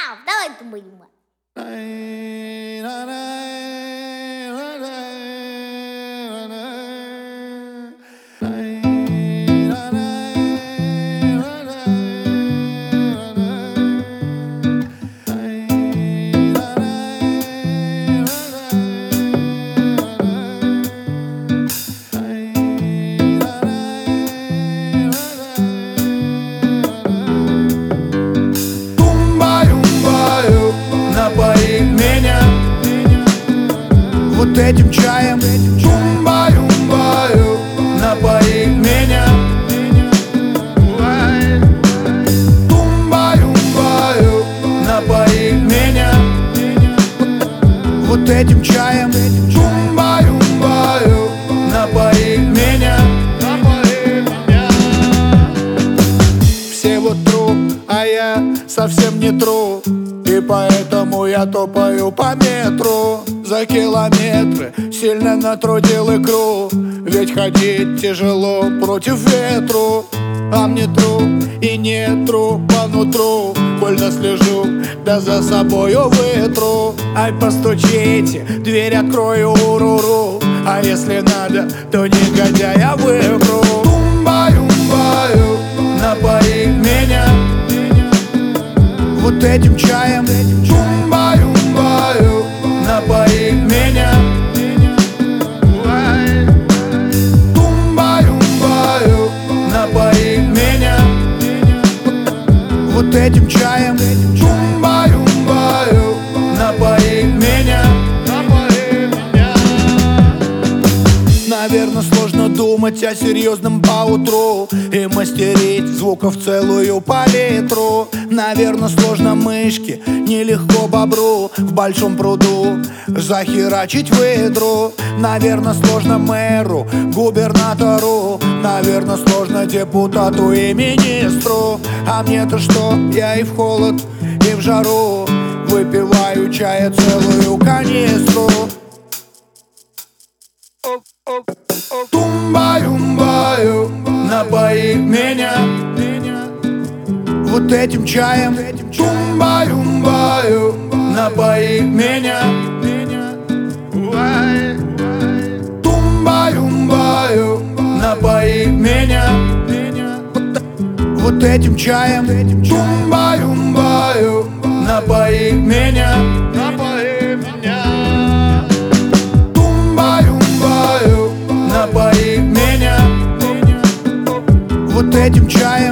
Давай думаем. Напои меня вот этим чаем. Чумба-юмбаю, напои меня. Тумба-юмбаю, напои меня вот этим чаем. Чумба-юмбаю, напои меня. Все вот тру, а я совсем не тру. И поэтому я топаю по метру за километры, сильно натрудил икру. Ведь ходить тяжело против ветру. А мне тру и не тру по нутру. Больно слежу, да за собою вытру. Ай, постучите, дверь открою, уруру. А если надо, то негодяя выбру. Тумба-юмбаю, напои меня вот этим чаем. Чумба-юмбаю, напои меня. Тумба-юмбаю, напои меня вот этим чаем. Чумба-юмбаю, напои меня. Наверно, сложно думать о серьезном поутру и мастерить звуков целую палитру. Наверно, сложно мышке, нелегко бобру в большом пруду захерачить выдру. Наверно, сложно мэру, губернатору. Наверно, сложно депутату и министру. А мне-то что? Я и в холод, и в жару выпиваю чая целую канистру. Тумба-юмбаю, напои меня вот этим чаем. Тумба-юмбаю, напои меня. Тумба-юмбаю, напои меня вот этим чаем. Тумба-юмбаю, напои меня. Напои меня вот этим чаем.